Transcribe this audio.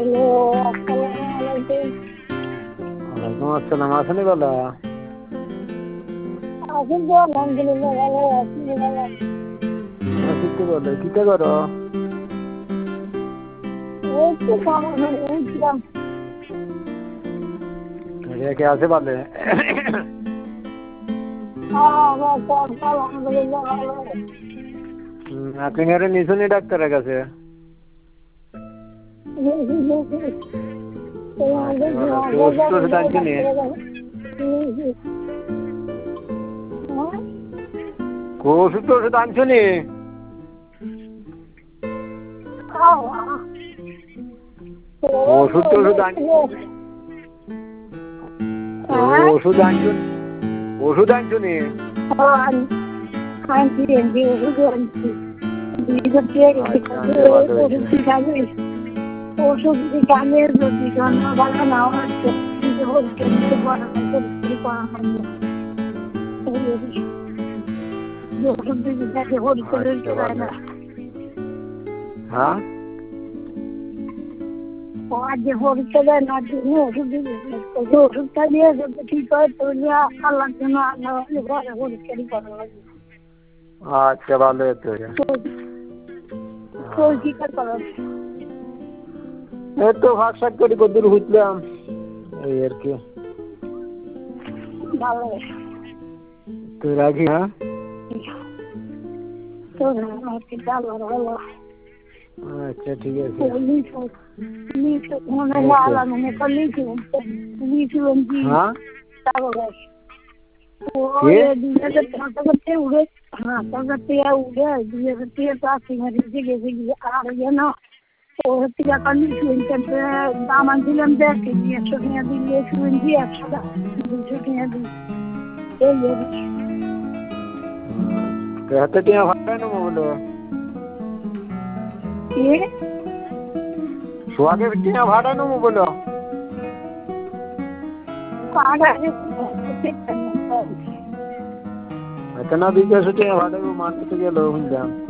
Hello, আসসালামু আলাইকুম। ওয়ালাইকুম আসসালাম। আসেনি বলো? আছেন তো? আলহামদুলিল্লাহ ভালো। আপনি ভালো? কিতে বলো? কিতে করো? এই তো খাওয়া হয়ে উঠলাম। কে আছে বলে? আলহামদুলিল্লাহ ভালো। আপনি ঘরে নিশুনি ডাক্তারের কাছে? ওষুধ টষুধ আনছুনি? ওষুধ টষুধ আনছুনি? ওষুধ টষুধ ওষুধ আনছুন? ওষুধ আনছুনি? ওষুধ কামের যদি ভালো না হচ্ছে হ্যাঁ, আজ পরীক্ষা দেয় না ওষুধটা দিয়ে যদি ঠিক হয় তাহলে আল্লাহর জন্য আল্লাহ ঘরে পরীক্ষারই করা লাগবে। আচ্ছা, ভালো হতো। কি করা এই তো ভাগ শাক করে কদ্দুর হুতলাম, এই আর কি। ভালো তো রাখি। হ্যাঁ, তো ভালো। আচ্ছা, ঠিক আছে। হ্যাঁ, দাম আনছিলাম 100 টাকা দিয়ে শুনছি 100 টাকা 200 টাকা দিই হাতে টিয়া ভাড়া নেবো বলো? সোয়াকে টিয়া ভাড়া নেবো বলো? এত না 200 টাকা ভাড়া মারতে গেল শুনলাম।